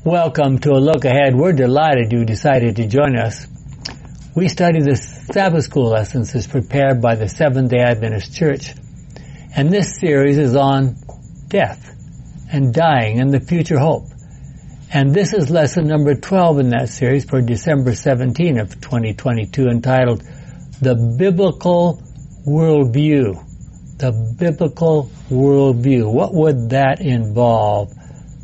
Welcome to A Look Ahead. We're delighted you decided to join us. We study the Sabbath School lessons as prepared by the Seventh-day Adventist Church. And this series is on death and dying and the future hope. And this is lesson number 12 in that series for December 17 of 2022, entitled The Biblical Worldview. The Biblical Worldview. What would that involve?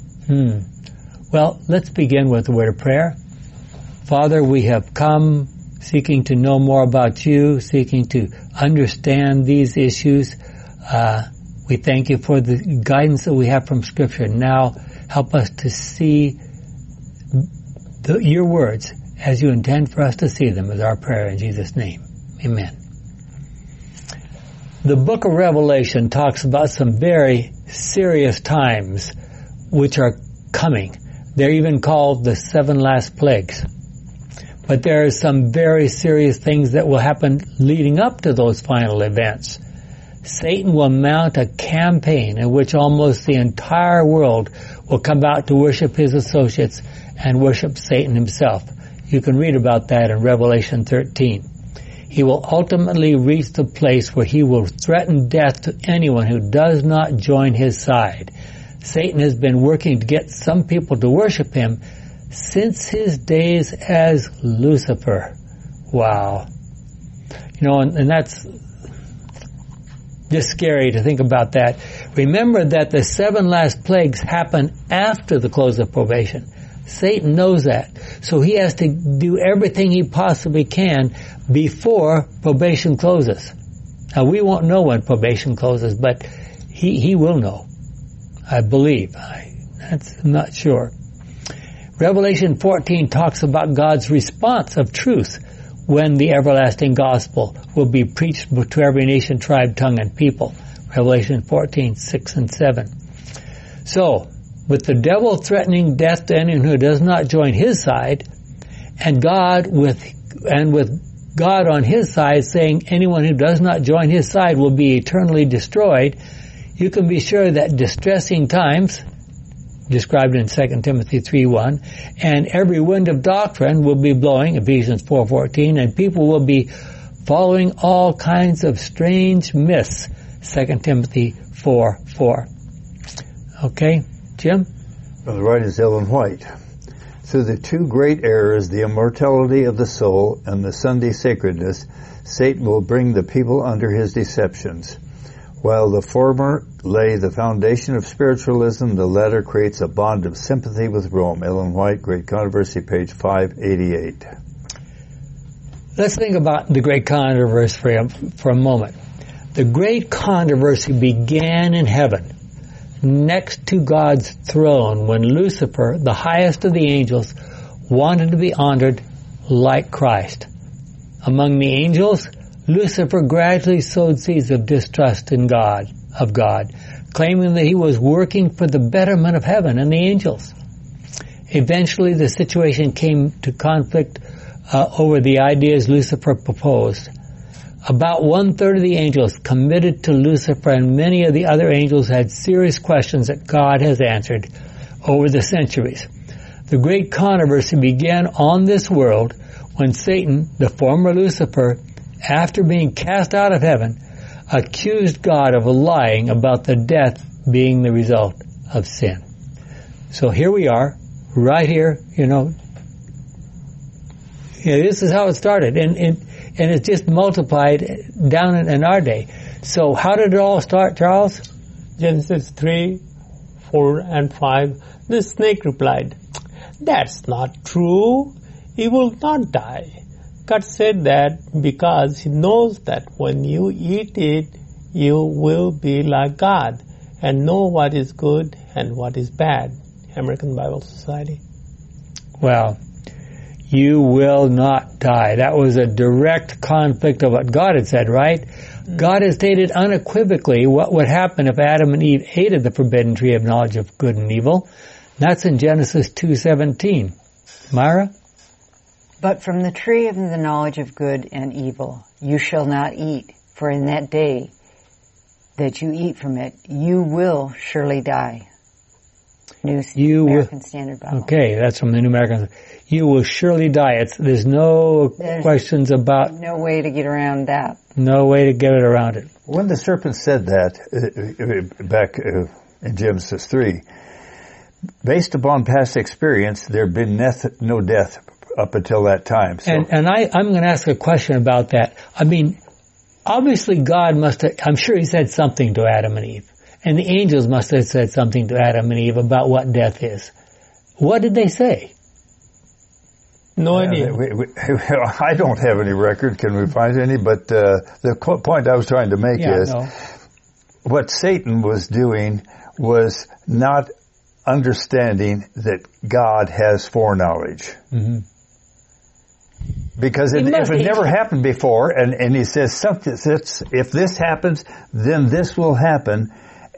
Well, let's begin with a word of prayer. Father, we have come seeking to know more about you, seeking to understand these issues. We thank you for the guidance that we have from Scripture. Now, help us to see your words as you intend for us to see them, is our prayer in Jesus' name. Amen. The book of Revelation talks about some very serious times which are coming. They're even called the 7 last plagues. But there are some very serious things that will happen leading up to those final events. Satan will mount a campaign in which almost the entire world will come out to worship his associates and worship Satan himself. You can read about that in Revelation 13. He will ultimately reach the place where he will threaten death to anyone who does not join his side. Satan has been working to get some people to worship him since his days as Lucifer. Wow. And that's just scary to think about that. Remember that the 7 last plagues happen after the close of probation. Satan knows that. So he has to do everything he possibly can before probation closes. Now, we won't know when probation closes, but he will know. I believe. I'm not sure. Revelation 14 talks about God's response of truth when the everlasting gospel will be preached to every nation, tribe, tongue, and people. Revelation 14, 6 and 7. So, with the devil threatening death to anyone who does not join his side, and with God on his side saying anyone who does not join his side will be eternally destroyed, you can be sure that distressing times, described in 2 Timothy 3:1, and every wind of doctrine will be blowing, Ephesians 4:14, and people will be following all kinds of strange myths, 2 Timothy 4:4. Okay, Jim? Brother Wright is Ellen White. Through the 2 great errors, the immortality of the soul and the Sunday sacredness, Satan will bring the people under his deceptions. While the former lay the foundation of spiritualism, the latter creates a bond of sympathy with Rome. Ellen White, Great Controversy, page 588. Let's think about the Great Controversy for a moment. The Great Controversy began in heaven, next to God's throne, when Lucifer, the highest of the angels, wanted to be honored like Christ. Among the angels, Lucifer gradually sowed seeds of distrust in God, claiming that he was working for the betterment of heaven and the angels. Eventually, the situation came to conflict over the ideas Lucifer proposed. About 1/3 of the angels committed to Lucifer, and many of the other angels had serious questions that God has answered over the centuries. The Great Controversy began on this world when Satan, the former Lucifer, after being cast out of heaven, accused God of lying about the death being the result of sin. So here we are, right here, this is how it started, and it's just multiplied down in our day. So how did it all start, Charles? Genesis 3, 4 and 5. The snake replied, "That's not true. He will not die." God said that because he knows that when you eat it, you will be like God and know what is good and what is bad. American Bible Society. Well, you will not die. That was a direct conflict of what God had said, right? God has stated unequivocally what would happen if Adam and Eve ate of the forbidden tree of knowledge of good and evil. That's in Genesis 2:17. Myra? But from the tree of the knowledge of good and evil you shall not eat, for in that day that you eat from it, you will surely die. New American Standard Bible. Okay, that's from the New American. You will surely die. There's no questions about. No way to get around that. No way to get it around it. When the serpent said that, back in Genesis 3, based upon past experience, there had been no death up until that time. So. And I'm going to ask a question about that. I mean, obviously God must have, I'm sure he said something to Adam and Eve. And the angels must have said something to Adam and Eve about what death is. What did they say? No idea. I don't have any record. Can we find any? But the point I was trying to make is what Satan was doing was not understanding that God has foreknowledge. Mm-hmm. Because if it never happened before, and he says something, if this happens, then this will happen.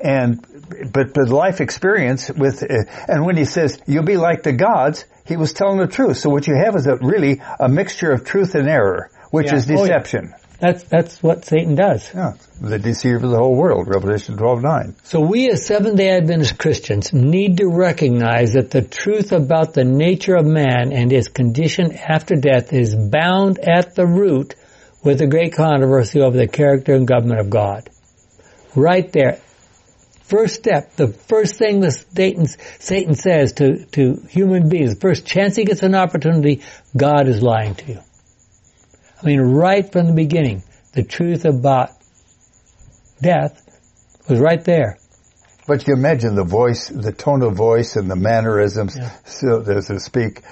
But life experience and when he says, you'll be like the gods, he was telling the truth. So what you have is really a mixture of truth and error, which is deception. That's what Satan does. Yeah, the deceiver of the whole world, Revelation 12:9. So we as Seventh-day Adventist Christians need to recognize that the truth about the nature of man and his condition after death is bound at the root with the great controversy over the character and government of God. Right there. First step, the first thing that Satan says to human beings, the first chance he gets an opportunity, God is lying to you. I mean, right from the beginning, the truth about death was right there. But you imagine the voice, the tone of voice and the mannerisms, so to speak,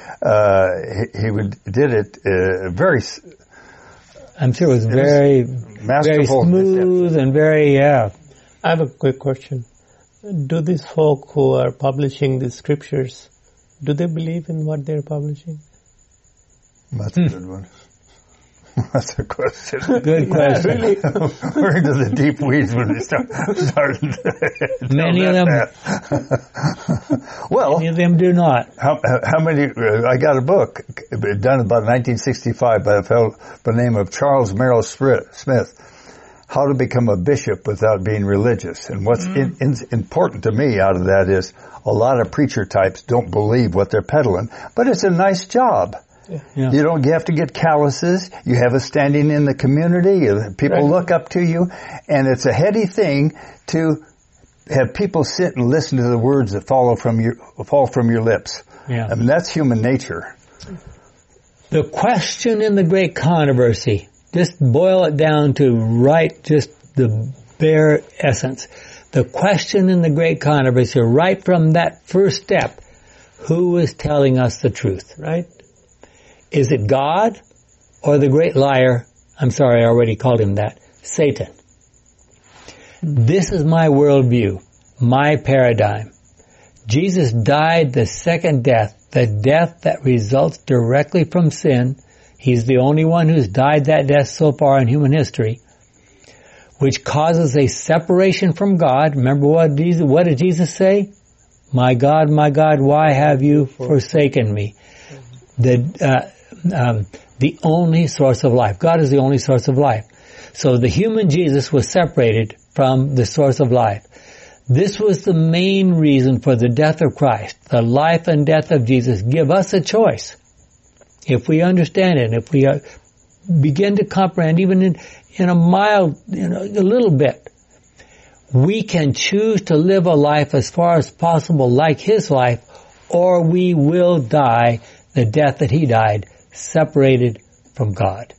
he did it very... I'm sure it was very smooth and very, I have a quick question. Do these folk who are publishing these scriptures, do they believe in what they're publishing? That's a good one. That's a question. Good question. Really? We're into the deep weeds when we start. Many of them. Well, many of them do not. How many? I got a book done about 1965 by a fellow by the name of Charles Merrill Smith. How to become a bishop without being religious. And what's important to me out of that is a lot of preacher types don't believe what they're peddling, but it's a nice job. Yeah. You have to get calluses. You have a standing in the community. People look up to you. And it's a heady thing to have people sit and listen to the words that fall from your lips. Yeah. I mean, that's human nature. The question in the great controversy, just boil it down to just the bare essence. The question in the great controversy, right from that first step, who is telling us the truth? Right? Is it God or the great liar? I'm sorry, I already called him that. Satan. This is my worldview, my paradigm. Jesus died the second death, the death that results directly from sin. He's the only one who's died that death so far in human history, which causes a separation from God. Remember what did Jesus say? My God, why have you forsaken me? The only source of life. God is the only source of life. So the human Jesus was separated from the source of life. This was the main reason for the death of Christ. The life and death of Jesus give us a choice. If we understand it, if we begin to comprehend, even in a mild, a little bit, we can choose to live a life as far as possible like His life, or we will die the death that He died, separated from God.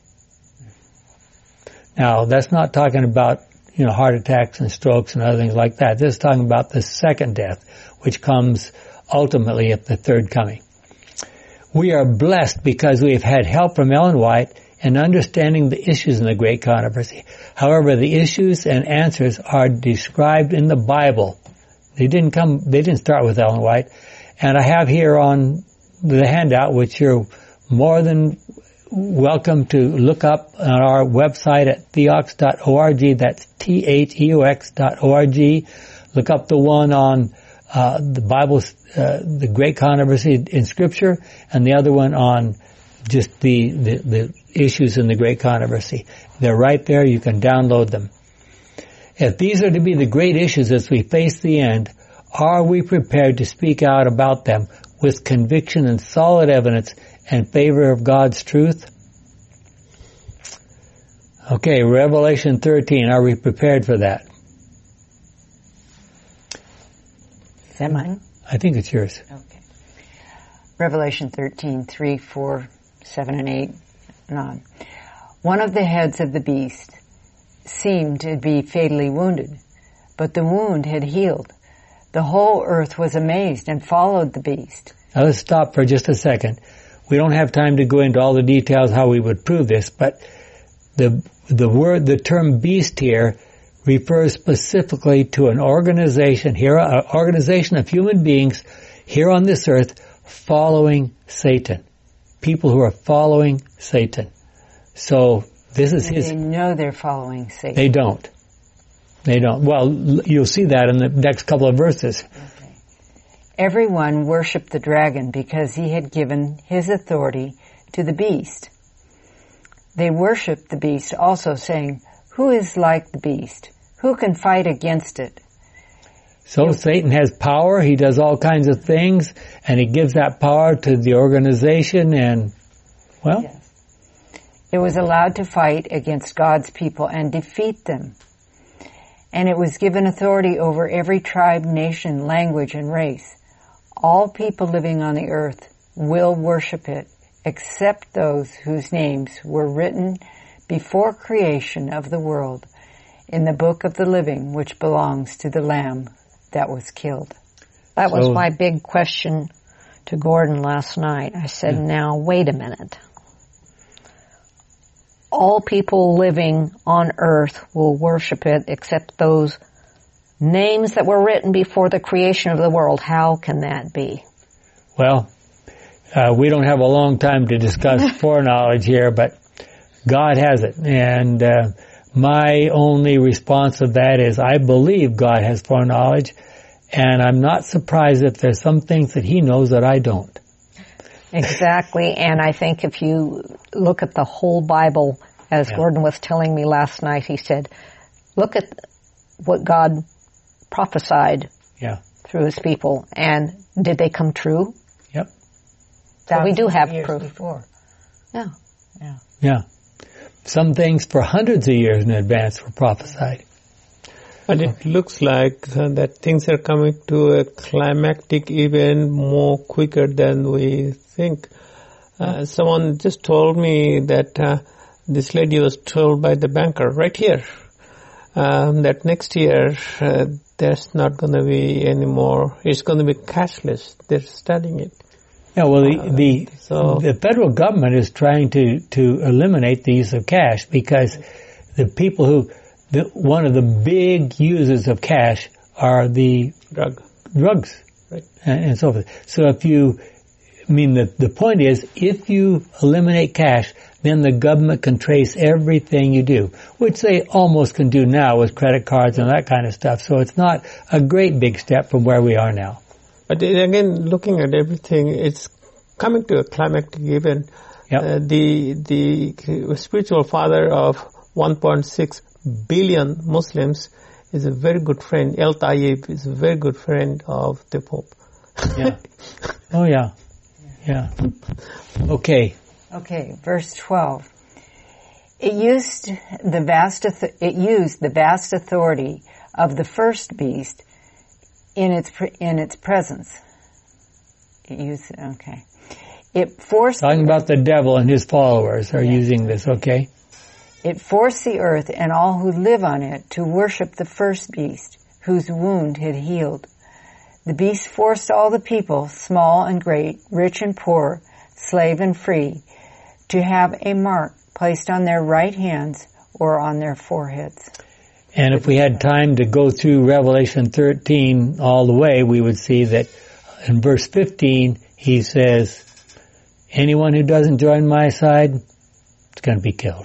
Now, that's not talking about, heart attacks and strokes and other things like that. This is talking about the second death, which comes ultimately at the third coming. We are blessed because we have had help from Ellen White in understanding the issues in the great controversy. However, the issues and answers are described in the Bible. They didn't start with Ellen White. And I have here on the handout, which you're more than welcome to look up on our website at theox.org. That's THEOX.org. Look up the one on the Bible's the great controversy in Scripture, and the other one on just the issues in the great controversy. They're right there. You can download them. If these are to be the great issues as we face the end, Are we prepared to speak out about them with conviction and solid evidence in favor of God's truth? Okay, Revelation 13. Are we prepared for that? Is that mine? I think it's yours. Okay. Revelation 13, 3, 4, 7, and 8, and on. One of the heads of the beast seemed to be fatally wounded, but the wound had healed. The whole earth was amazed and followed the beast. Now let's stop for just a second. We don't have time to go into all the details how we would prove this, but the term beast here refers specifically to an organization here, an organization of human beings here on this earth following Satan. People who are following Satan. So this is his... They know they're following Satan. They don't. They don't. Well, you'll see that in the next couple of verses. Okay. Everyone worshipped the dragon because he had given his authority to the beast. They worshipped the beast also, saying, "Who is like the beast? Who can fight against it?" So Satan has power. He does all kinds of things, and he gives that power to the organization, and, well... Yes. It was allowed to fight against God's people and defeat them. And it was given authority over every tribe, nation, language, and race. All people living on the earth will worship it, except those whose names were written before creation of the world in the book of the living, which belongs to the Lamb that was killed. That was my big question to Gordon last night. I said, now, wait a minute. All people living on earth will worship it except those names that were written before the creation of the world. How can that be? Well, we don't have a long time to discuss foreknowledge here, but God has it. And my only response to that is I believe God has foreknowledge, and I'm not surprised if there's some things that he knows that I don't. Exactly, and I think if you look at the whole Bible, as Gordon was telling me last night, he said, look at what God prophesied through his people, and did they come true? Yep. So we do have proof. Before. Yeah. Some things for hundreds of years in advance were prophesied. But it looks like that things are coming to a climactic event more quicker than we think. Someone just told me that this lady was told by the banker right here that next year there's not going to be any more. It's going to be cashless. They're studying it. Yeah, well, the federal government is trying to eliminate the use of cash because the people who... one of the big users of cash are the drugs, right, and so forth. So the point is, if you eliminate cash, then the government can trace everything you do, which they almost can do now with credit cards and that kind of stuff. So it's not a great big step from where we are now. But again, looking at everything, it's coming to a climactic event. Yep. The spiritual father of 1.6 billion Muslims is a very good friend. El Tayyib is a very good friend of the Pope. Yeah. Oh yeah. Yeah. Okay. Okay, verse 12. It used the vast authority of the first beast in its presence. It forced... Talking about the devil and his followers are using this, okay? It forced the earth and all who live on it to worship the first beast, whose wound had healed. The beast forced all the people, small and great, rich and poor, slave and free, to have a mark placed on their right hands or on their foreheads. And if we had time to go through Revelation 13 all the way, we would see that in verse 15, he says, anyone who doesn't join my side is going to be killed.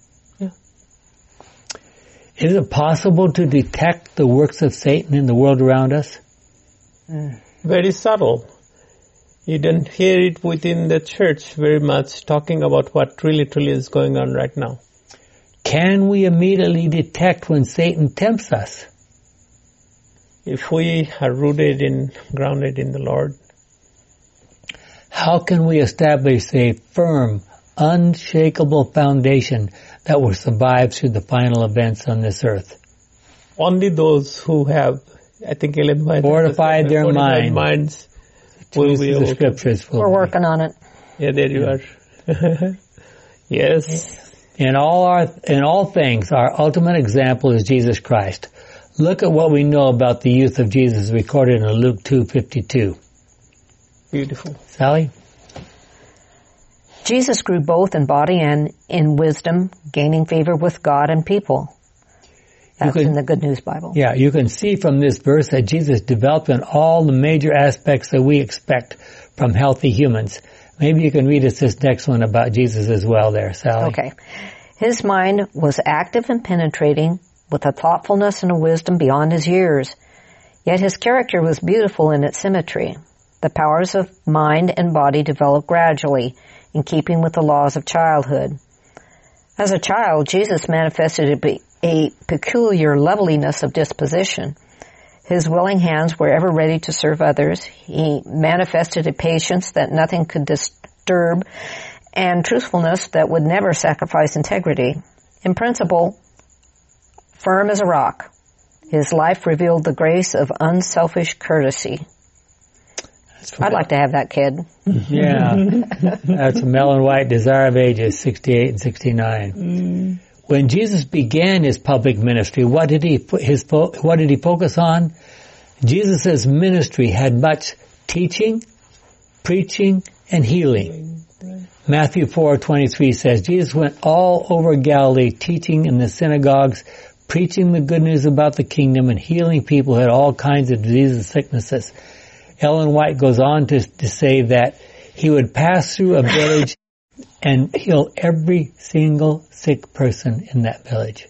Is it possible to detect the works of Satan in the world around us? Very subtle. You don't hear it within the church very much talking about what really is going on right now. Can we immediately detect when Satan tempts us? if we are rooted and grounded in the Lord. How can we establish a firm, unshakable foundation that will survive through the final events on this earth? Only those who have, I think Ellen White fortified their minds will be able the scriptures. We're working on it. Yeah, there you are. Yes. In all things, our ultimate example is Jesus Christ. Look at what we know about the youth of Jesus recorded in Luke 2:52. Beautiful. Sally? Jesus grew both in body and in wisdom, gaining favor with God and people. That's in the Good News Bible. Yeah, you can see from this verse that Jesus developed in all the major aspects that we expect from healthy humans. Maybe you can read us this next one about Jesus as well there, Sally. Okay. His mind was active and penetrating, with a thoughtfulness and a wisdom beyond his years. Yet his character was beautiful in its symmetry. The powers of mind and body developed gradually, in keeping with the laws of childhood. As a child, Jesus manifested a peculiar loveliness of disposition. His willing hands were ever ready to serve others. He manifested a patience that nothing could disturb, and truthfulness that would never sacrifice integrity. In principle, firm as a rock, his life revealed the grace of unselfish courtesy. I'd like to have that kid. Yeah. That's from Ellen White, Desire of Ages, 68 and 69. When Jesus began his public ministry, what did he focus on? Jesus' ministry had much teaching, preaching, and healing. Matthew 4:23 says, Jesus went all over Galilee, teaching in the synagogues, preaching the good news about the kingdom, and healing people who had all kinds of diseases and sicknesses. Ellen White goes on to say that he would pass through a village and heal every single sick person in that village.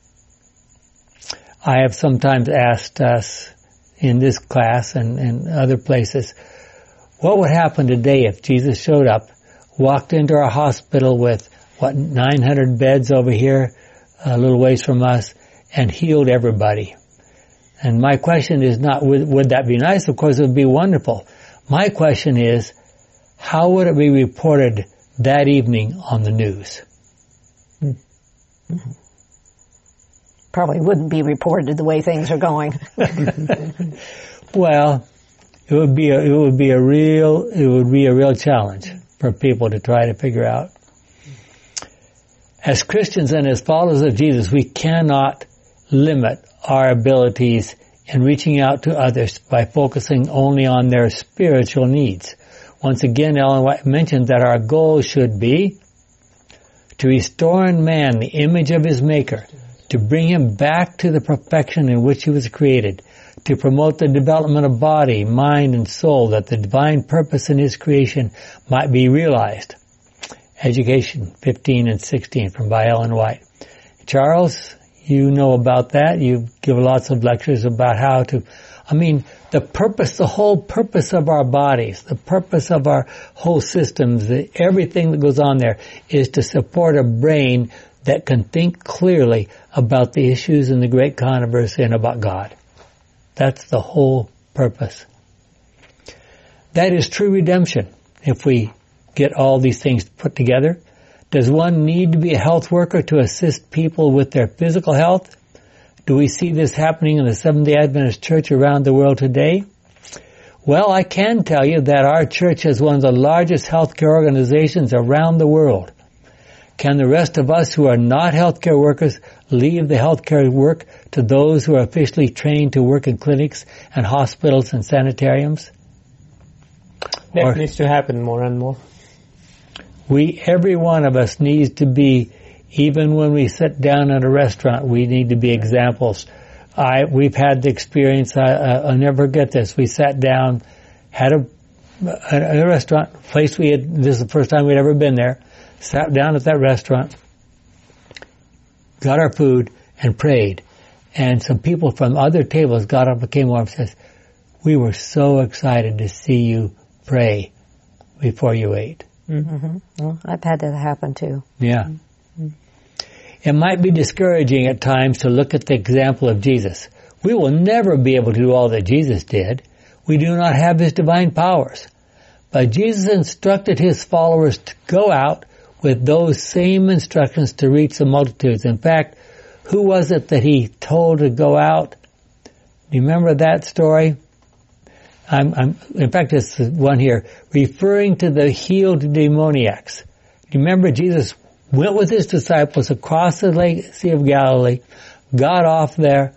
I have sometimes asked us in this class and other places, what would happen today if Jesus showed up, walked into our hospital with, 900 beds over here, a little ways from us, and healed everybody? And my question is not, would that be nice? Of course, it would be wonderful. My question is, how would it be reported that evening on the news? Probably wouldn't be reported the way things are going. Well, it would be a real challenge for people to try to figure out. As Christians and as followers of Jesus, we cannot limit our abilities in reaching out to others by focusing only on their spiritual needs. Once again, Ellen White mentioned that our goal should be to restore in man the image of his Maker, to bring him back to the perfection in which he was created, to promote the development of body, mind, and soul, that the divine purpose in his creation might be realized. Education 15 and 16 by Ellen White. Charles, you know about that. You give lots of lectures about how to, the whole purpose of our bodies, the purpose of our whole systems, everything that goes on there is to support a brain that can think clearly about the issues in the great controversy and about God. That's the whole purpose. That is true redemption. If we get all these things put together, does one need to be a health worker to assist people with their physical health? Do we see this happening in the Seventh-day Adventist Church around the world today? Well, I can tell you that our church is one of the largest healthcare organizations around the world. Can the rest of us who are not healthcare workers leave the healthcare work to those who are officially trained to work in clinics and hospitals and sanitariums? That needs to happen more and more. Every one of us needs to be, even when we sit down at a restaurant, we need to be examples. We've had the experience, I'll never forget this. We sat down, had a restaurant, place this is the first time we'd ever been there, sat down at that restaurant, got our food, and prayed. And some people from other tables got up and came over and says, we were so excited to see you pray before you ate. Mm-hmm. Well, I've had that happen too. Yeah. Mm-hmm. It might be discouraging at times to look at the example of Jesus. We will never be able to do all that Jesus did. We do not have his divine powers. But Jesus instructed his followers to go out with those same instructions to reach the multitudes. In fact, who was it that he told to go out? Do you remember that story? In fact, it's one here, referring to the healed demoniacs. Do you remember Jesus went with his disciples across the Sea of Galilee, got off their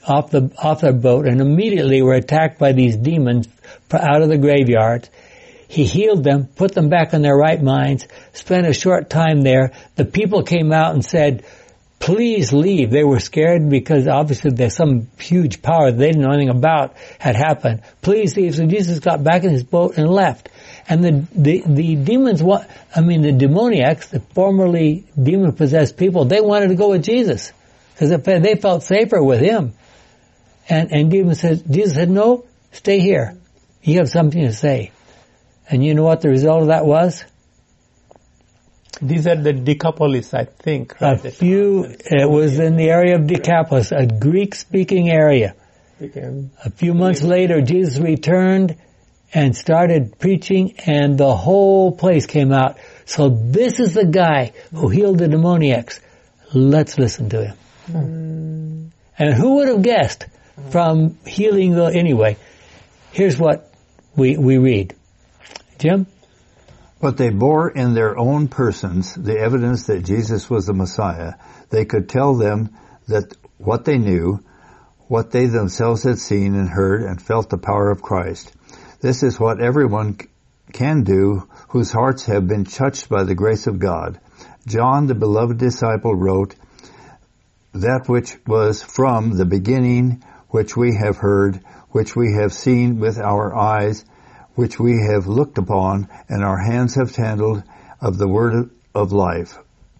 boat, and immediately were attacked by these demons out of the graveyard. He healed them, put them back in their right minds, spent a short time there. The people came out and said, please leave. They were scared because obviously there's some huge power they didn't know anything about had happened. Please leave. So Jesus got back in his boat and left. And the demons, the demoniacs, the formerly demon-possessed people, they wanted to go with Jesus because they felt safer with him. And Jesus said, no, stay here. You have something to say. And you know what the result of that was? These are the Decapolis, I think. Right? It was in the area of Decapolis, a Greek-speaking area. A few months later, Jesus returned and started preaching, and the whole place came out. So this is the guy who healed the demoniacs. Let's listen to him. And who would have guessed from healing anyway? Here's what we read. Jim? But they bore in their own persons the evidence that Jesus was the Messiah. They could tell them that what they knew, what they themselves had seen and heard and felt the power of Christ. This is what everyone can do whose hearts have been touched by the grace of God. John, the beloved disciple, wrote, that which was from the beginning, which we have heard, which we have seen with our eyes, which we have looked upon, and our hands have handled of the word of life.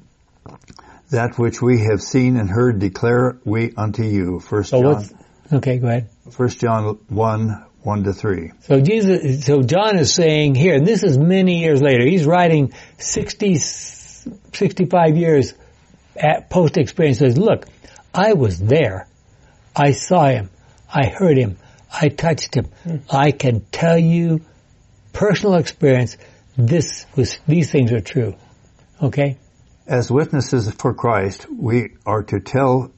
That which we have seen and heard declare we unto you. 1 John. Okay, go ahead. 1 John 1:1-3. So John is saying here, and this is many years later. He's writing 65 years at post-experience. Says, look, I was there. I saw him. I heard him. I touched him. I can tell you, personal experience, these things are true. Okay? As witnesses for Christ, we are to tell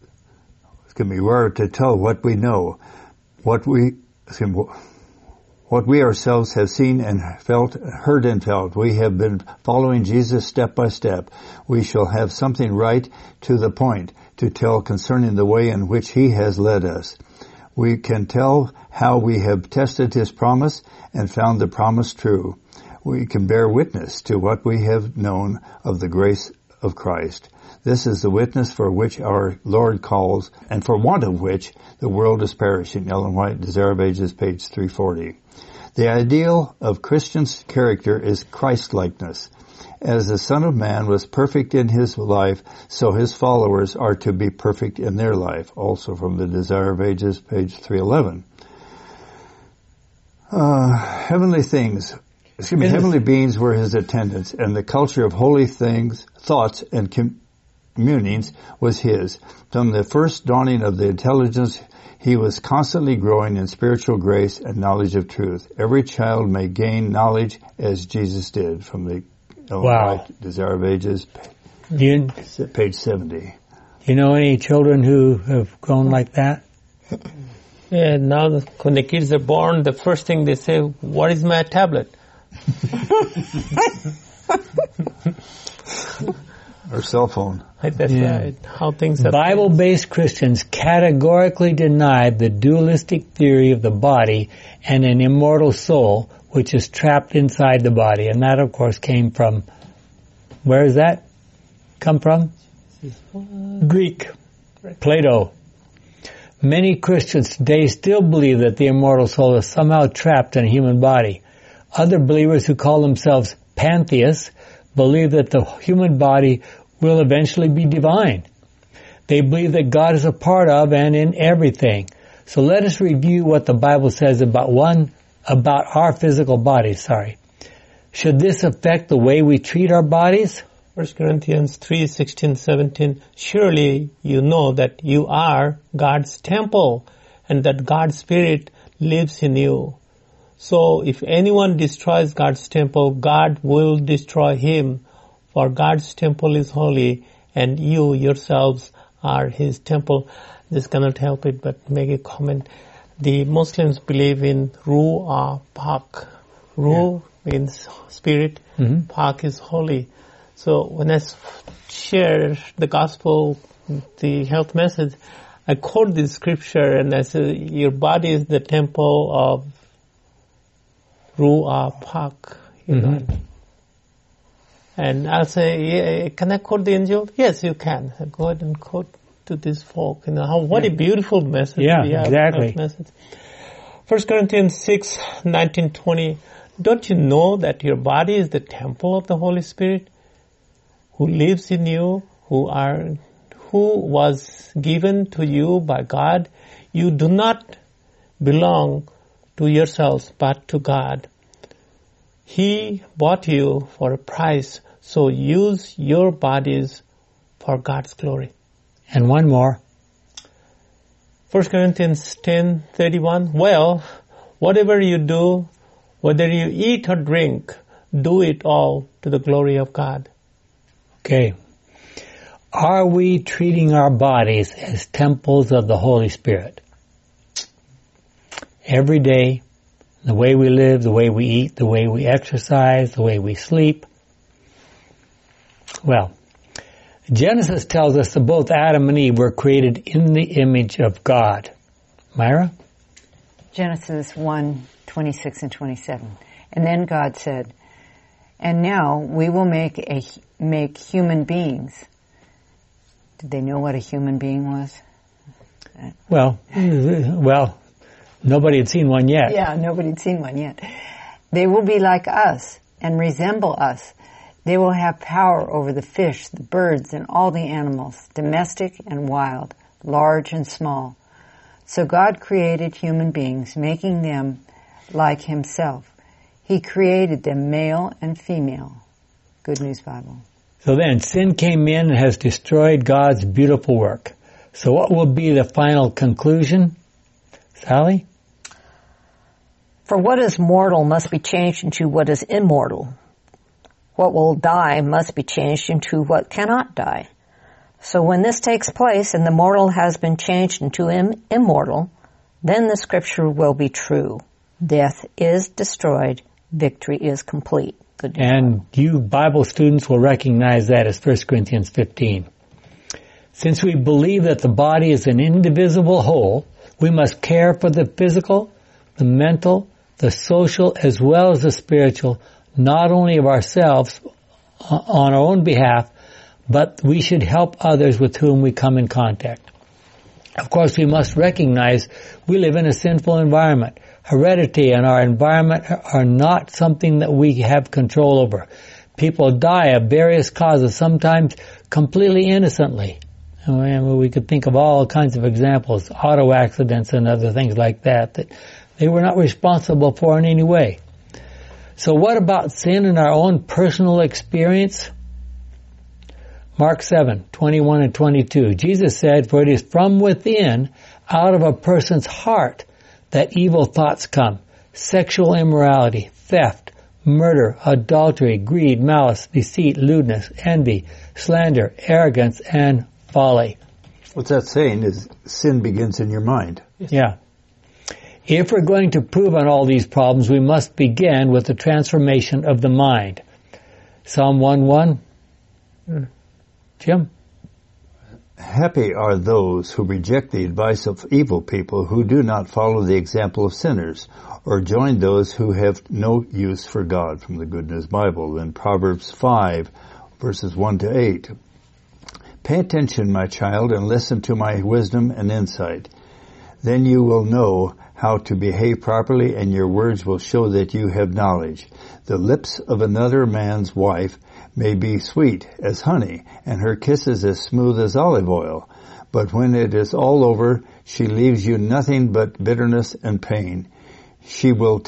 what we know, what we ourselves have seen and felt, heard and felt. We have been following Jesus step by step. We shall have something right to the point to tell concerning the way in which he has led us. We can tell how we have tested his promise and found the promise true. We can bear witness to what we have known of the grace of Christ. This is the witness for which our Lord calls, and for want of which the world is perishing. Ellen White, Desire of Ages, page 340. The ideal of Christian's character is Christ-likeness. As the Son of Man was perfect in his life, so his followers are to be perfect in their life. Also from the Desire of Ages, page 311. Heavenly beings were his attendants, and the culture of holy thoughts, and communings was his. From the first dawning of the intelligence, he was constantly growing in spiritual grace and knowledge of truth. Every child may gain knowledge as Jesus did. From the Desire of Ages, page 70. You know any children who have grown like that? Yeah, now when the kids are born, the first thing they say, what is my tablet? Or cell phone. That's right. How things are. Bible-based Christians categorically denied the dualistic theory of the body and an immortal soul which is trapped inside the body. And that, of course, came from, where does that come from? Greek. Plato. Many Christians today still believe that the immortal soul is somehow trapped in a human body. Other believers who call themselves pantheists believe that the human body will eventually be divine. They believe that God is a part of and in everything. So let us review what the Bible says about our physical bodies. Should this affect the way we treat our bodies? 1 Corinthians 3:16-17. Surely you know that you are God's temple and that God's Spirit lives in you. So if anyone destroys God's temple, God will destroy him, for God's temple is holy, and you yourselves are His temple. Just cannot help it but make a comment. The Muslims believe in Ruh Pak. Ruh means spirit, Pak is holy. So when I share the gospel, the health message, I quote this scripture and I say, your body is the temple of Ruh Pak. And I'll say, yeah, can I quote the angel? Yes, you can. I go ahead and quote to these folk. What a beautiful message. Yeah, we have. exactly. Message. 1 Corinthians 6, 19, 20. Don't you know that your body is the temple of the Holy Spirit who lives in you, who was given to you by God? You do not belong to yourselves, but to God. He bought you for a price, so use your bodies for God's glory. And one more. 1 Corinthians 10:31. Well, whatever you do, whether you eat or drink, do it all to the glory of God. Okay. Are we treating our bodies as temples of the Holy Spirit? Every day, the way we live, the way we eat, the way we exercise, the way we sleep. Well, Genesis tells us that both Adam and Eve were created in the image of God. Myra? Genesis 1:26 and 27. And then God said, and now we will make human beings. Did they know what a human being was? Well, nobody had seen one yet. Yeah, nobody had seen one yet. They will be like us and resemble us. They will have power over the fish, the birds, and all the animals, domestic and wild, large and small. So God created human beings, making them like Himself. He created them male and female. Good News Bible. So then, sin came in and has destroyed God's beautiful work. So what will be the final conclusion? Sally? For what is mortal must be changed into what is immortal. What will die must be changed into what cannot die. So when this takes place and the mortal has been changed into immortal, then the scripture will be true. Death is destroyed. Victory is complete. Good news. And you Bible students will recognize that as 1 Corinthians 15. Since we believe that the body is an indivisible whole, we must care for the physical, the mental, the social, as well as the spiritual, not only of ourselves on our own behalf, but we should help others with whom we come in contact. Of course, we must recognize we live in a sinful environment. Heredity and our environment are not something that we have control over. People die of various causes, sometimes completely innocently. And we could think of all kinds of examples, auto accidents and other things like that they were not responsible for in any way. So what about sin in our own personal experience? Mark 7:21 and 22. Jesus said, for it is from within, out of a person's heart, that evil thoughts come. Sexual immorality, theft, murder, adultery, greed, malice, deceit, lewdness, envy, slander, arrogance, and folly. What's that saying is sin begins in your mind. Yeah. If we're going to prove on all these problems, we must begin with the transformation of the mind. Psalm 1:1. Jim? Happy are those who reject the advice of evil people, who do not follow the example of sinners, or join those who have no use for God, from the Good News Bible. In Proverbs 5, verses 1 to 8. Pay attention, my child, and listen to my wisdom and insight. Then you will know how to behave properly, and your words will show that you have knowledge. The lips of another man's wife may be sweet as honey, and her kisses as smooth as olive oil. But when it is all over, she leaves you nothing but bitterness and pain. She will take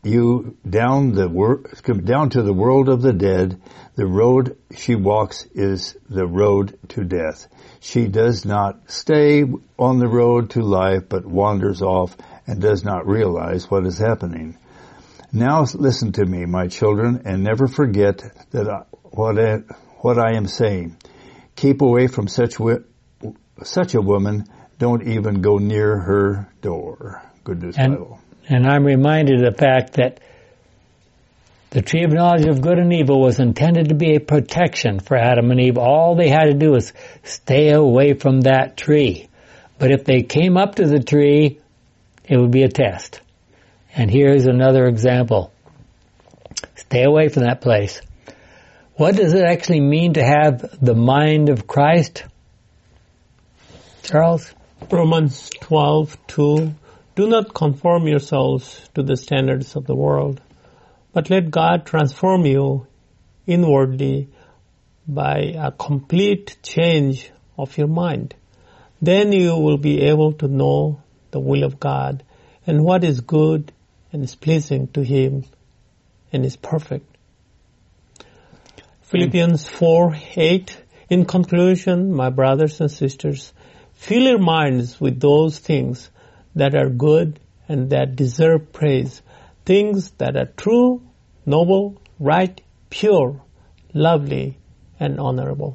you down to the world of the dead. The road she walks is the road to death. She does not stay on the road to life, but wanders off and does not realize what is happening. Now listen to me, my children, and never forget that what I am saying. Keep away from such a woman. Don't even go near her door. Good News Bible. And I'm reminded of the fact that the tree of knowledge of good and evil was intended to be a protection for Adam and Eve. All they had to do was stay away from that tree. But if they came up to the tree, it would be a test. And here's another example. Stay away from that place. What does it actually mean to have the mind of Christ? Charles? Romans 12:2. Do not conform yourselves to the standards of the world, but let God transform you inwardly by a complete change of your mind. Then you will be able to know the will of God and what is good and is pleasing to Him and is perfect. Philippians 4:8. In conclusion, my brothers and sisters, fill your minds with those things that are good and that deserve praise, things that are true, noble, right, pure, lovely, and honorable.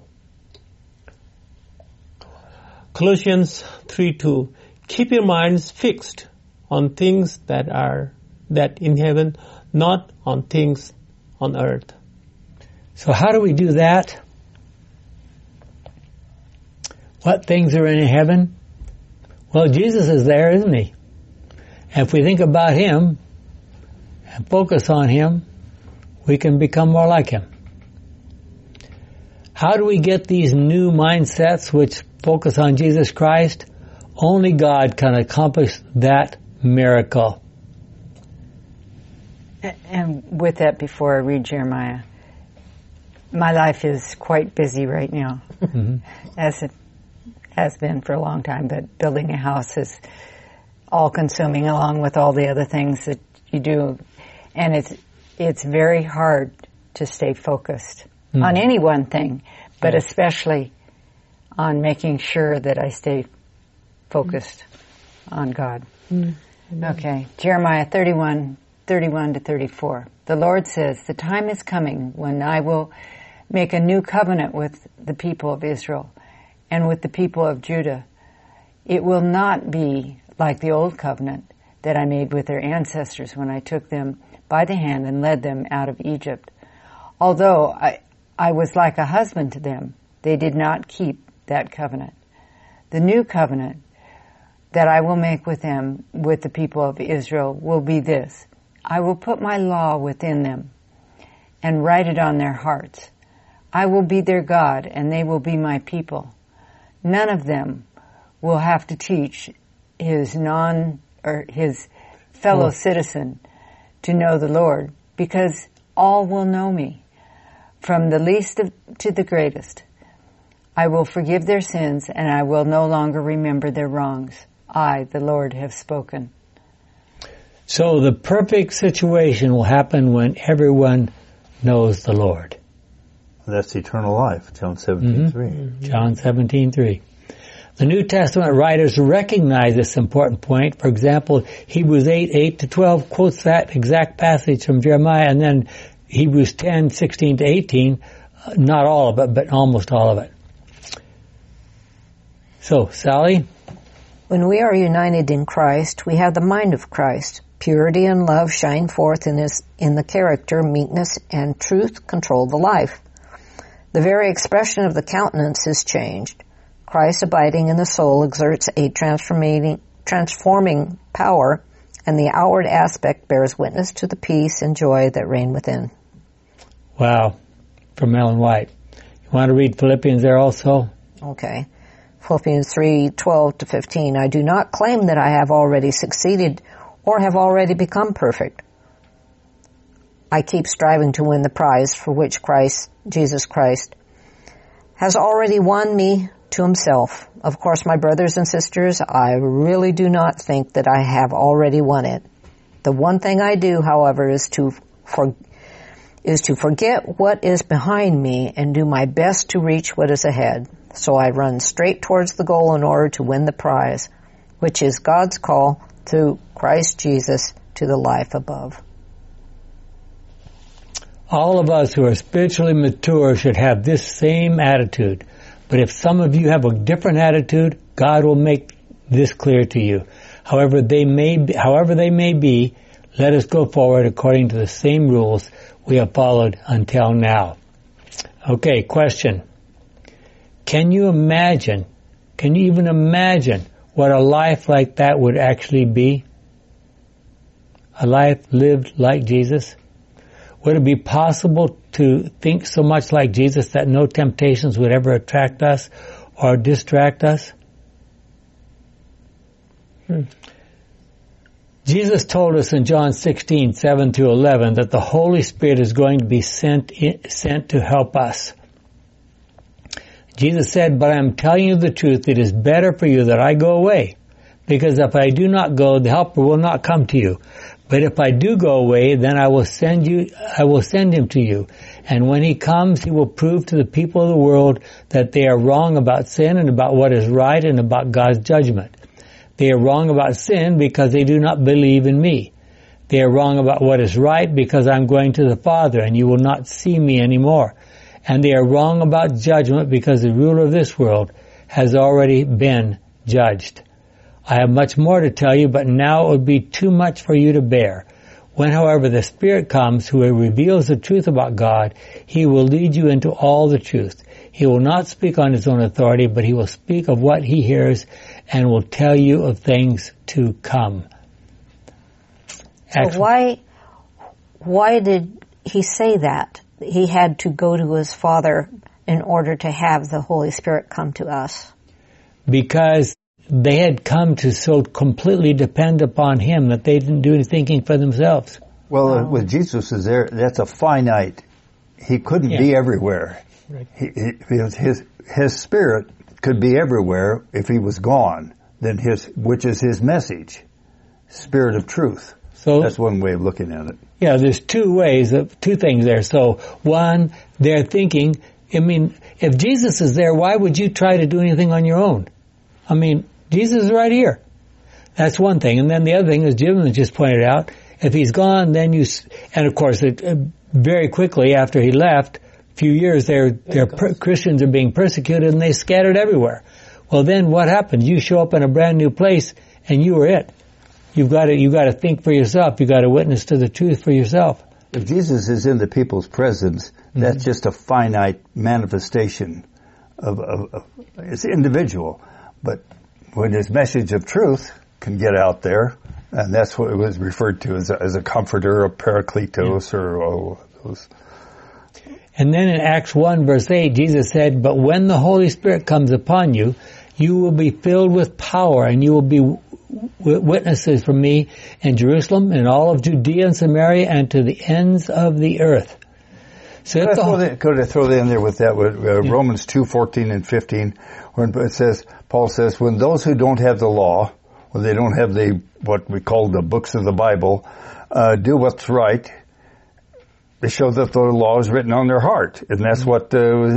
Colossians 3:2. Keep your minds fixed on things that in heaven, not on things on earth. So how do we do that? What things are in heaven? Well, Jesus is there, isn't He? And if we think about Him and focus on Him, we can become more like Him. How do we get these new mindsets which focus on Jesus Christ? Only God can accomplish that miracle. And with that, before I read Jeremiah, my life is quite busy right now, as it has been for a long time. But building a house is all-consuming, along with all the other things that you do, and it's very hard to stay focused on any one thing, but especially on making sure that I stay focused on God. Okay, Jeremiah 31 to 34. The Lord says, the time is coming when I will make a new covenant with the people of Israel and with the people of Judah. It will not be like the old covenant that I made with their ancestors when I took them by the hand and led them out of Egypt. Although I was like a husband to them, they did not keep that covenant. The new covenant that I will make with them, with the people of Israel, will be this. I will put my law within them and write it on their hearts. I will be their God, and they will be my people. None of them will have to teach his fellow citizen to know the Lord, because all will know me, from the least to the greatest. I will forgive their sins, and I will no longer remember their wrongs. I, the Lord, have spoken. So the perfect situation will happen when everyone knows the Lord. That's eternal life, John 17:3. John 17:3. The New Testament writers recognize this important point. For example, Hebrews 8:8-12 quotes that exact passage from Jeremiah, and then Hebrews 10:16-18, not all of it, but almost all of it. So, Sally? When we are united in Christ, we have the mind of Christ. Purity and love shine forth in the character, meekness, and truth control the life. The very expression of the countenance is changed. Christ abiding in the soul exerts a transforming power, and the outward aspect bears witness to the peace and joy that reign within. Wow. From Ellen White. You want to read Philippians there also? Okay. Philippians 3:12-15. I do not claim that I have already succeeded or have already become perfect. I keep striving to win the prize for which Jesus Christ, has already won me to himself. Of course, my brothers and sisters, I really do not think that I have already won it. The one thing I do, however, is to forget what is behind me and do my best to reach what is ahead. So I run straight towards the goal in order to win the prize, which is God's call through Christ Jesus to the life above. All of us who are spiritually mature should have this same attitude. But if some of you have a different attitude, God will make this clear to you. However they may be, let us go forward according to the same rules we have followed until now. Okay, question. Can you even imagine what a life like that would actually be? A life lived like Jesus? Would it be possible to think so much like Jesus that no temptations would ever attract us or distract us? Jesus told us in John 16:7-11 that the Holy Spirit is going to be sent to help us. Jesus said, "But I am telling you the truth, it is better for you that I go away, because if I do not go, the Helper will not come to you. But if I do go away, then I will send him to you. And when he comes, he will prove to the people of the world that they are wrong about sin and about what is right and about God's judgment. They are wrong about sin because they do not believe in me. They are wrong about what is right because I'm going to the Father and you will not see me anymore. And they are wrong about judgment because the ruler of this world has already been judged. I have much more to tell you, but now it would be too much for you to bear. When, however, the Spirit comes, who reveals the truth about God, he will lead you into all the truth. He will not speak on his own authority, but he will speak of what he hears and will tell you of things to come." So why did he say that? He had to go to his Father in order to have the Holy Spirit come to us. Because they had come to so completely depend upon him that they didn't do any thinking for themselves. Well, with Jesus is there, that's a finite. He couldn't be everywhere. Right. His spirit could be everywhere if he was gone. Then which is his message, Spirit of Truth. So that's one way of looking at it. Yeah, there's two things there. So one, they're thinking. I mean, if Jesus is there, why would you try to do anything on your own? I mean, Jesus is right here. That's one thing. And then the other thing, as Jim just pointed out, if he's gone, then and of course, very quickly after he left, a few years, Christians are being persecuted and they scattered everywhere. Well, then what happens? You show up in a brand new place and you are it. You've got to think for yourself. You've got to witness to the truth for yourself. If Jesus is in the people's presence, that's just a finite manifestation of it's individual. But when his message of truth can get out there, and that's what it was referred to as a comforter, a parakletos, or all those. And then in Acts 1 verse 8, Jesus said, "But when the Holy Spirit comes upon you, you will be filled with power, and you will be witnesses for me in Jerusalem and all of Judea and Samaria and to the ends of the earth." So could I throw that in there with that? Romans 2:14 and 15, when it says, Paul says, when those who don't have the law, when they don't have what we call the books of the Bible, do what's right, they show that the law is written on their heart. And that's what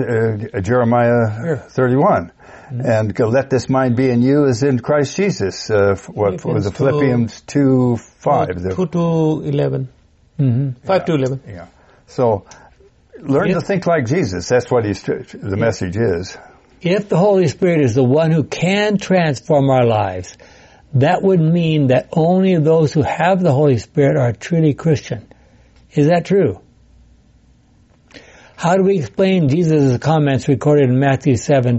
Jeremiah 31. And let this mind be in you as in Christ Jesus. What was the Philippians 2:5? 2-11. 5-11. Yeah. So learn to think like Jesus. That's what the message is. If the Holy Spirit is the one who can transform our lives, that would mean that only those who have the Holy Spirit are truly Christian. Is that true? How do we explain Jesus' comments recorded in Matthew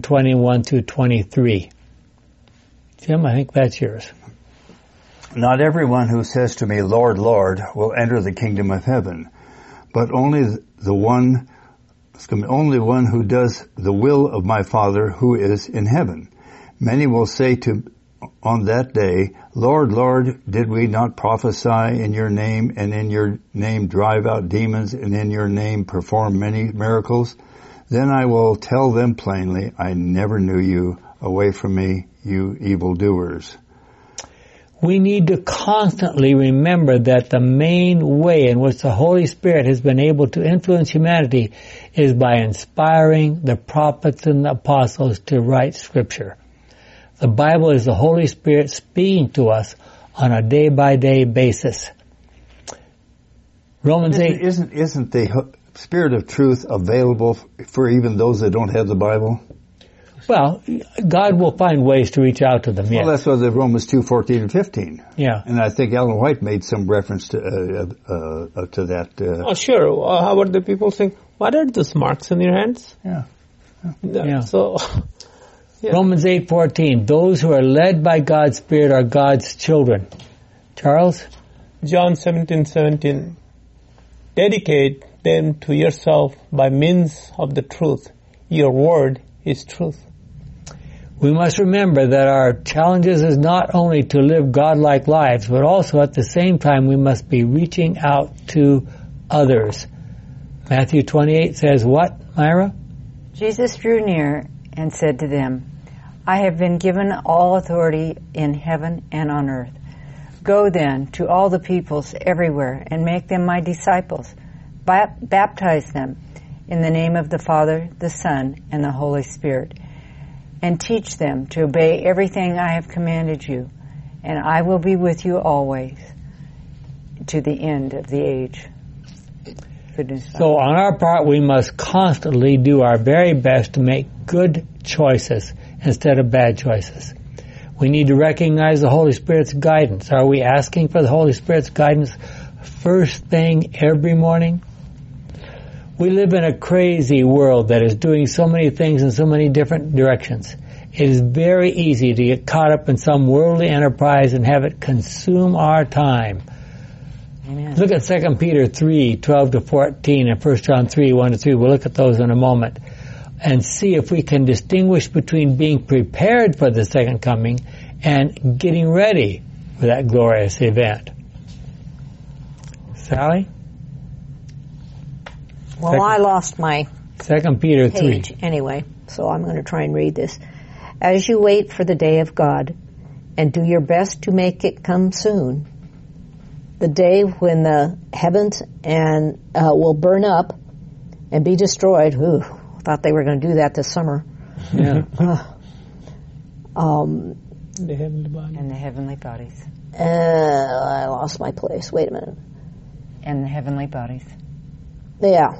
7:21-23? Jim, I think that's yours. Not everyone who says to me, Lord, Lord, will enter the kingdom of heaven, but only one who does the will of my Father who is in heaven. Many will say on that day, Lord, Lord, did we not prophesy in your name, and in your name drive out demons, and in your name perform many miracles? Then I will tell them plainly, I never knew you. Away from me, you evildoers. We need to constantly remember that the main way in which the Holy Spirit has been able to influence humanity is by inspiring the prophets and the apostles to write Scripture. The Bible is the Holy Spirit speaking to us on a day-by-day basis. Romans 8... Isn't the Spirit of truth available for even those that don't have the Bible? Well, God will find ways to reach out to them, yes. Well, that's what the Romans 2:14 and 15. Yeah. And I think Ellen White made some reference to that. Oh, sure. How about the people saying, what are those marks in your hands? Yeah. Yeah. So, yeah. Romans 8:14, those who are led by God's Spirit are God's children. Charles? John 17:17, dedicate them to yourself by means of the truth. Your word is truth. We must remember that our challenges is not only to live God-like lives, but also at the same time we must be reaching out to others. Matthew 28 says what, Myra? Jesus drew near and said to them, I have been given all authority in heaven and on earth. Go then to all the peoples everywhere and make them my disciples. Baptize them in the name of the Father, the Son, and the Holy Spirit, and teach them to obey everything I have commanded you, and I will be with you always to the end of the age. So on our part, we must constantly do our very best to make good choices instead of bad choices. We need to recognize the Holy Spirit's guidance. Are we asking for the Holy Spirit's guidance first thing every morning? We live in a crazy world that is doing so many things in so many different directions. It is very easy to get caught up in some worldly enterprise and have it consume our time. Amen. Look at 2 Peter 3:12-14 and 1 John 3:1-3. We'll look at those in a moment and see if we can distinguish between being prepared for the second coming and getting ready for that glorious event. Sally? Well, I lost my 2 Peter 3. page anyway, so I'm going to try and read this. As you wait for the day of God, and do your best to make it come soon, the day when the heavens and will burn up and be destroyed. Ooh, thought they were going to do that this summer. Yeah. The heavenly body. And the heavenly bodies. I lost my place. Wait a minute. And the heavenly bodies. Yeah.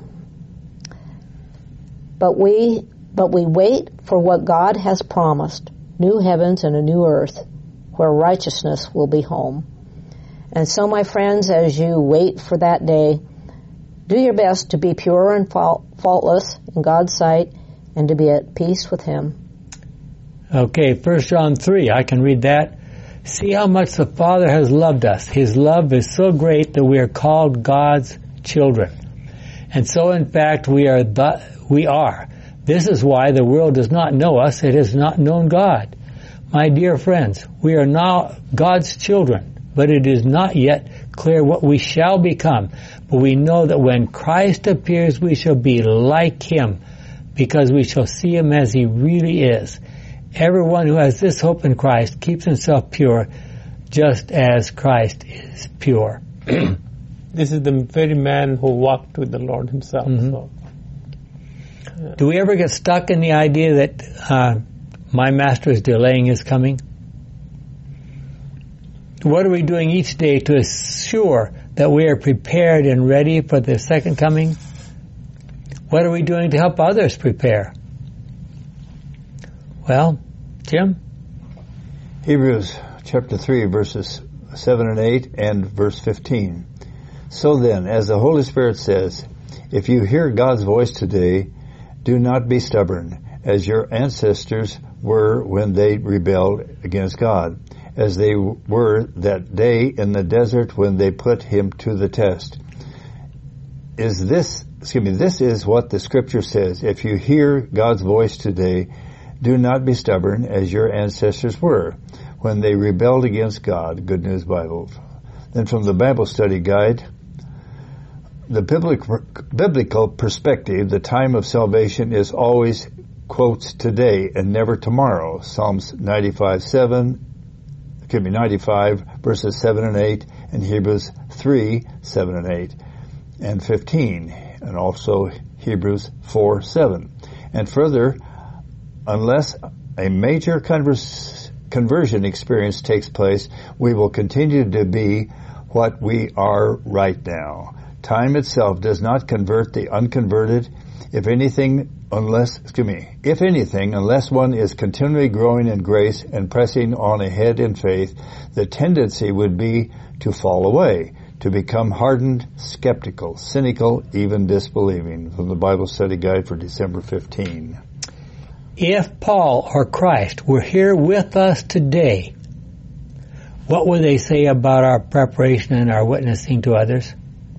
But we wait for what God has promised, new heavens and a new earth, where righteousness will be home. And so, my friends, as you wait for that day, do your best to be pure and faultless in God's sight and to be at peace with Him. Okay, 1 John 3, I can read that. See how much the Father has loved us. His love is so great that we are called God's children. And so, in fact, we are. This is why the world does not know us. It has not known God. My dear friends, we are now God's children, but it is not yet clear what we shall become. But we know that when Christ appears, we shall be like Him, because we shall see Him as He really is. Everyone who has this hope in Christ keeps himself pure, just as Christ is pure. This is the very man who walked with the Lord Himself. Mm-hmm. So. Do we ever get stuck in the idea that my Master is delaying His coming? What are we doing each day to assure that we are prepared and ready for the second coming? What are we doing to help others prepare? Well, Jim? Hebrews chapter 3, verses 7 and 8 and verse 15. So then, as the Holy Spirit says, if you hear God's voice today, do not be stubborn, as your ancestors were when they rebelled against God, as they were that day in the desert when they put Him to the test. This is what the Scripture says. If you hear God's voice today, do not be stubborn, as your ancestors were when they rebelled against God. Good News Bible. Then from the Bible Study Guide, the biblical perspective, the time of salvation is always, quotes, today and never tomorrow. Psalms 95:7, 95 verses 7 and 8, and Hebrews 3, 7 and 8, and 15, and also Hebrews 4, 7. And further, unless a major conversion experience takes place, we will continue to be what we are right now. Time itself does not convert the unconverted. If anything, unless one is continually growing in grace and pressing on ahead in faith, the tendency would be to fall away, to become hardened, skeptical, cynical, even disbelieving. From the Bible Study Guide for December 15. If Paul or Christ were here with us today, what would they say about our preparation and our witnessing to others?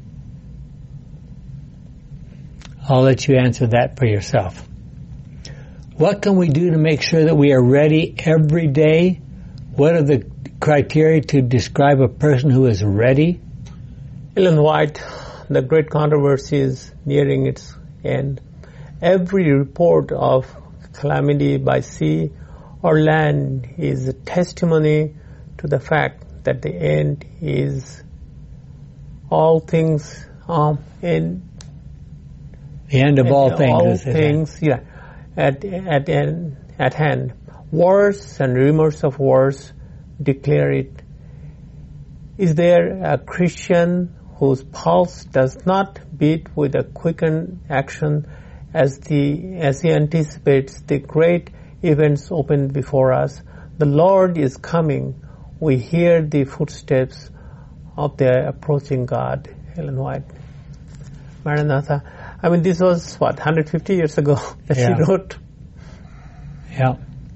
I'll let you answer that for yourself. What can we do to make sure that we are ready every day? What are the criteria to describe a person who is ready? Ellen White, the great controversy is nearing its end. Every report of calamity by sea or land is a testimony to the fact that the end is all things in the end of all things. All things, yeah, at hand. Wars and rumors of wars declare it. Is there a Christian whose pulse does not beat with a quickened action as he anticipates the great events open before us? The Lord is coming. We hear the footsteps of the approaching God. Ellen White. Maranatha. I mean, this was, 150 years ago that she wrote. Yeah.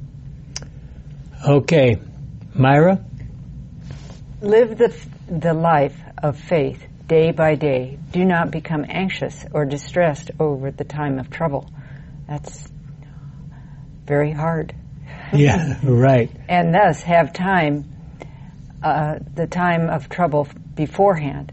Okay. Myra? Live the life of faith day by day. Do not become anxious or distressed over the time of trouble. That's very hard. Yeah, right. And thus have time, the time of trouble beforehand.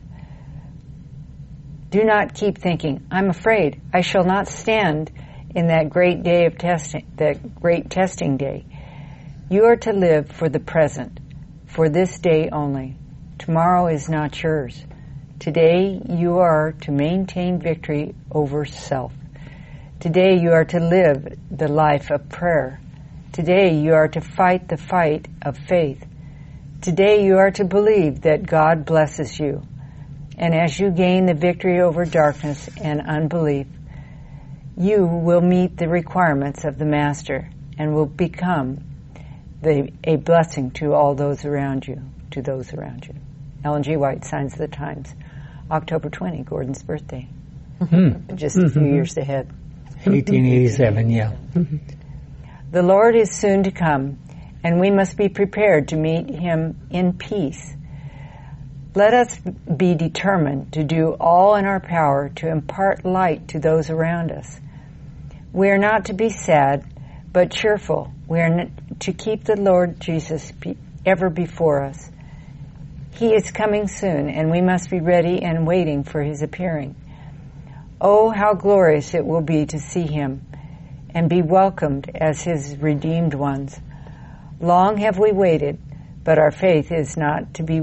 Do not keep thinking, I'm afraid, I shall not stand in that great day of testing, that great testing day. You are to live for the present, for this day only. Tomorrow is not yours. Today you are to maintain victory over self. Today you are to live the life of prayer. Today you are to fight the fight of faith. Today you are to believe that God blesses you. And as you gain the victory over darkness and unbelief, you will meet the requirements of the Master and will become a blessing to all those around you, Ellen G. White, Signs of the Times, October 20, Gordon's birthday. Just a few years ahead. 1887, yeah. The Lord is soon to come, and we must be prepared to meet Him in peace. Let us be determined to do all in our power to impart light to those around us. We are not to be sad, but cheerful. We are to keep the Lord Jesus ever before us. He is coming soon, and we must be ready and waiting for His appearing. Oh, how glorious it will be to see Him and be welcomed as His redeemed ones. Long have we waited, but our faith is not to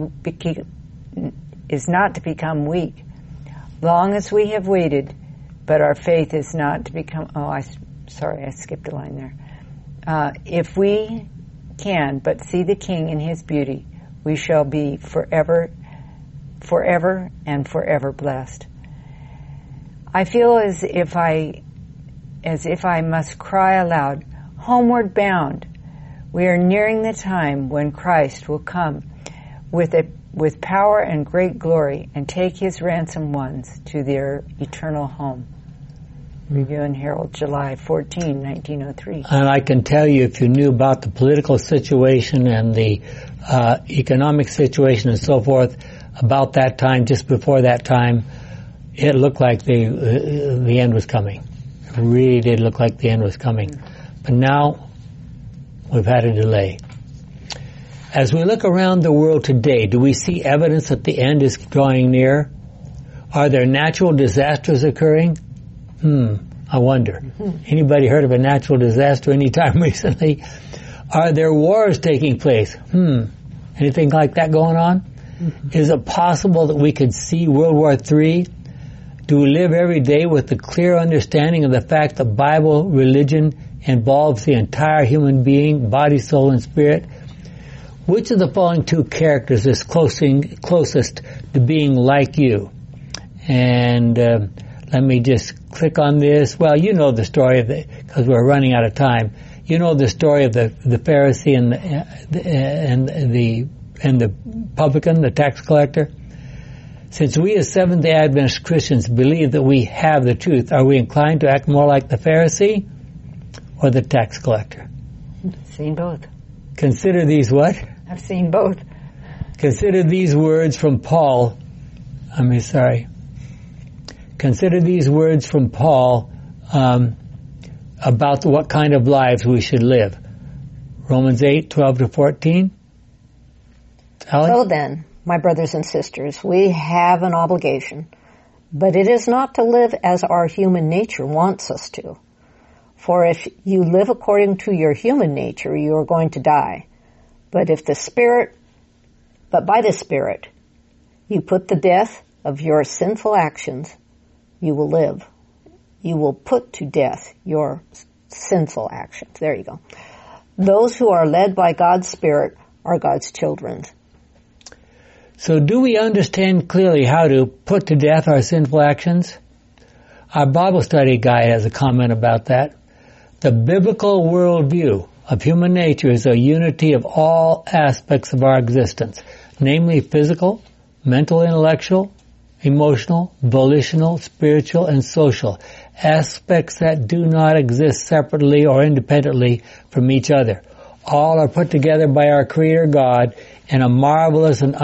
become weak. Long as we have waited, but our faith is not to become... I skipped a line there. If we can but see the King in His beauty, we shall be forever and forever blessed. I feel as if I must cry aloud, homeward bound. We are nearing the time when Christ will come with power and great glory and take His ransomed ones to their eternal home. Review and Herald, July 14, 1903. And I can tell you, if you knew about the political situation and the economic situation and so forth, about that time, just before that time, it looked like the end was coming. It really did look like the end was coming. But now, we've had a delay. As we look around the world today, do we see evidence that the end is drawing near? Are there natural disasters occurring? I wonder. Anybody heard of a natural disaster any time recently? Are there wars taking place? Anything like that going on? Mm-hmm. Is it possible that we could see World War III? Do we live every day with the clear understanding of the fact that Bible religion involves the entire human being, body, soul, and spirit? Which of the following two characters is closest to being like you? And let me just click on this. Well, you know the story of it because we're running out of time. You know the story of the Pharisee and the publican, the tax collector. Since we as Seventh-day Adventist Christians believe that we have the truth, are we inclined to act more like the Pharisee or the tax collector? Seen both. Consider these what? I've seen both. Consider these words from Paul. Consider these words from Paul about what kind of lives we should live. Romans 8:12-14. Alex? So then, my brothers and sisters, we have an obligation, but it is not to live as our human nature wants us to. For if you live according to your human nature, you are going to die. But by the Spirit, you put to death of your sinful actions, you will live. You will put to death your sinful actions. There you go. Those who are led by God's Spirit are God's children. So do we understand clearly how to put to death our sinful actions? Our Bible study guide has a comment about that. The biblical worldview of human nature is a unity of all aspects of our existence, namely physical, mental, intellectual, emotional, volitional, spiritual, and social, aspects that do not exist separately or independently from each other. All are put together by our Creator God in a marvelous and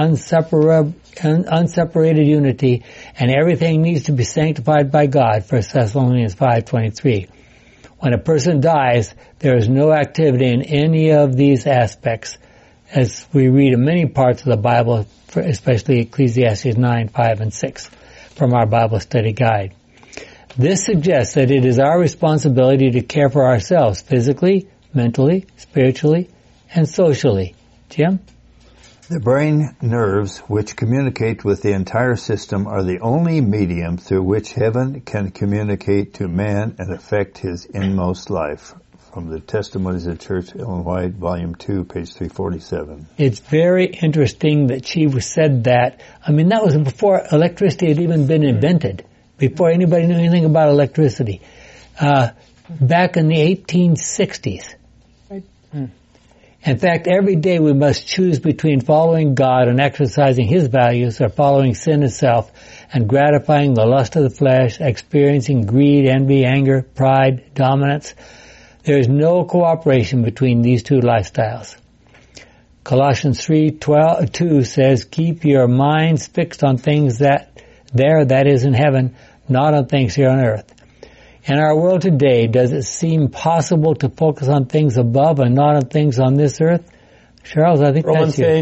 unseparated unity, and everything needs to be sanctified by God, 1 Thessalonians 5:23. When a person dies, there is no activity in any of these aspects, as we read in many parts of the Bible, especially Ecclesiastes 9, 5, and 6, from our Bible study guide. This suggests that it is our responsibility to care for ourselves physically, mentally, spiritually, and socially. Jim? The brain nerves, which communicate with the entire system, are the only medium through which heaven can communicate to man and affect his inmost life. From the Testimonies of the Church, Ellen White, Volume 2, page 347. It's very interesting that she said that. I mean, that was before electricity had even been invented, before anybody knew anything about electricity. Back in the 1860s. Right. In fact, every day we must choose between following God and exercising His values or following sin itself and gratifying the lust of the flesh, experiencing greed, envy, anger, pride, dominance. There is no cooperation between these two lifestyles. Colossians 3:2 says, keep your minds fixed on things that is in heaven, not on things here on earth. In our world today, does it seem possible to focus on things above and not on things on this earth? Charles, I think Romans that's you.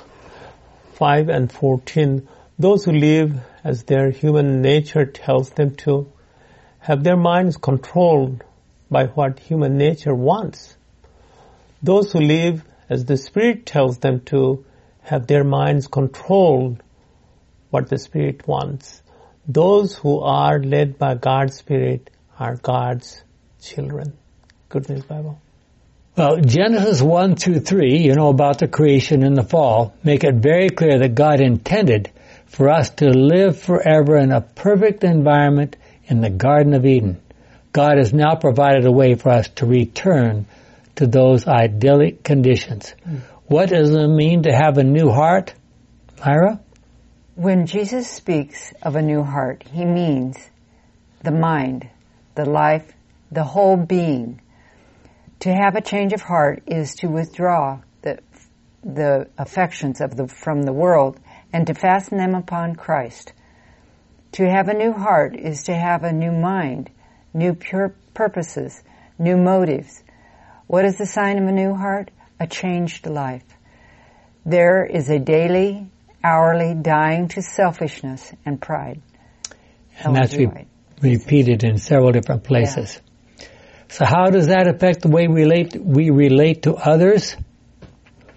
8:5 and 14. Those who live as their human nature tells them to have their minds controlled by what human nature wants. Those who live as the Spirit tells them to have their minds controlled what the Spirit wants. Those who are led by God's Spirit are God's children. Good News Bible. Well, Genesis 1-3, you know about the creation and the fall, make it very clear that God intended for us to live forever in a perfect environment in the Garden of Eden. God has now provided a way for us to return to those idyllic conditions. What does it mean to have a new heart, Myra? When Jesus speaks of a new heart, He means the mind, the life, the whole being. To have a change of heart is to withdraw the affections from the world and to fasten them upon Christ. To have a new heart is to have a new mind, new pure purposes, new motives. What is the sign of a new heart? A changed life. There is a daily, hourly dying to selfishness and pride. And that's repeated in several different places. Yeah. So how does that affect the way we relate to others?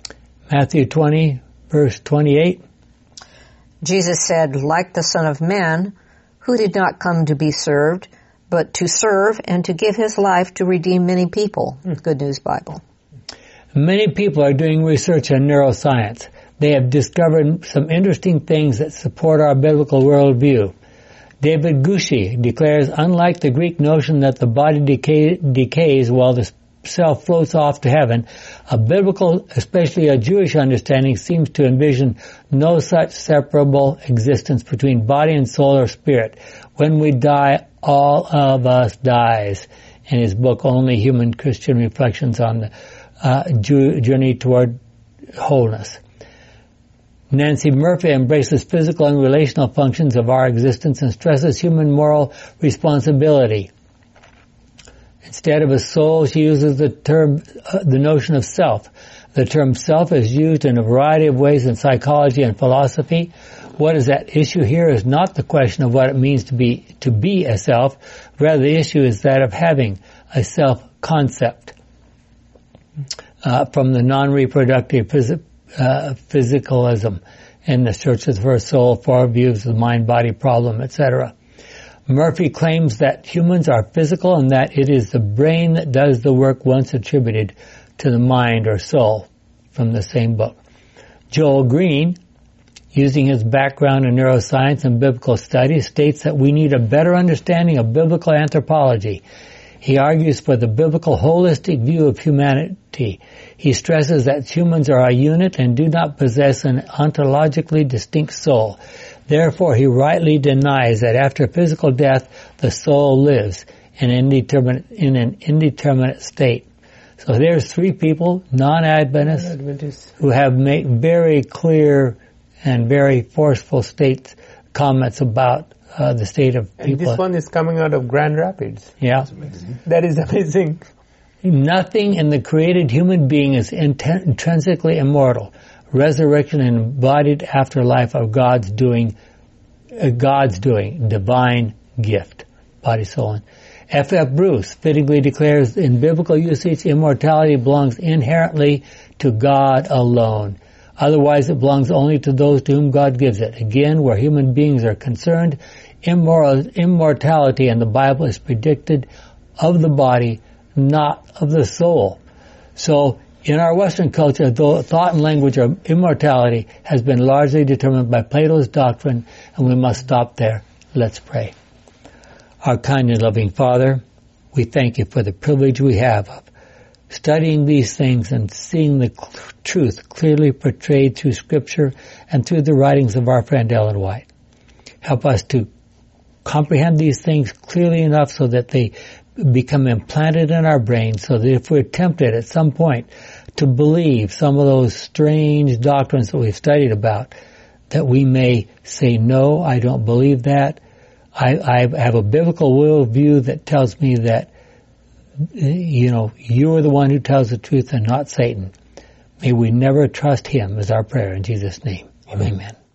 Matthew 20, verse 28. Jesus said, like the Son of Man, who did not come to be served, but to serve and to give his life to redeem many people. Good News Bible. Many people are doing research on neuroscience. They have discovered some interesting things that support our biblical worldview. David Gushee declares, unlike the Greek notion that the body decays while the self floats off to heaven, a biblical, especially a Jewish understanding, seems to envision no such separable existence between body and soul or spirit. When we die, all of us dies. In his book, Only Human Christian Reflections on the Journey Toward Wholeness. Nancy Murphy embraces physical and relational functions of our existence and stresses human moral responsibility. Instead of a soul, she uses the notion of self. The term self is used in a variety of ways in psychology and philosophy. What is at issue here is not the question of what it means to be a self. Rather, the issue is that of having a self-concept. From the non-reproductive physicalism in the searches for a soul, for views of the mind-body problem, etc. Murphy claims that humans are physical and that it is the brain that does the work once attributed to the mind or soul, from the same book. Joel Green, using his background in neuroscience and biblical studies, states that we need a better understanding of biblical anthropology. He argues for the biblical holistic view of humanity. He stresses that humans are a unit and do not possess an ontologically distinct soul. Therefore, he rightly denies that after physical death, the soul lives in an indeterminate state. So there's three people, non-Adventists, who have made very clear and very forceful comments about the state of people. And this one is coming out of Grand Rapids. Yeah. That is amazing. Nothing in the created human being is intrinsically immortal. Resurrection and embodied afterlife of God's doing, divine gift, body, soul. F.F. Bruce fittingly declares in biblical usage, immortality belongs inherently to God alone. Otherwise, it belongs only to those to whom God gives it. Again, where human beings are concerned, immortality in the Bible is predicted of the body, not of the soul. So, in our Western culture, the thought and language of immortality has been largely determined by Plato's doctrine, and we must stop there. Let's pray. Our kind and loving Father, we thank you for the privilege we have of studying these things and seeing the truth clearly portrayed through Scripture and through the writings of our friend Ellen White. Help us to comprehend these things clearly enough so that they become implanted in our brains, so that if we're tempted at some point to believe some of those strange doctrines that we've studied about, that we may say, no, I don't believe that. I have a biblical worldview that tells me that, you are the one who tells the truth and not Satan. May we never trust him, is our prayer in Jesus' name. Amen.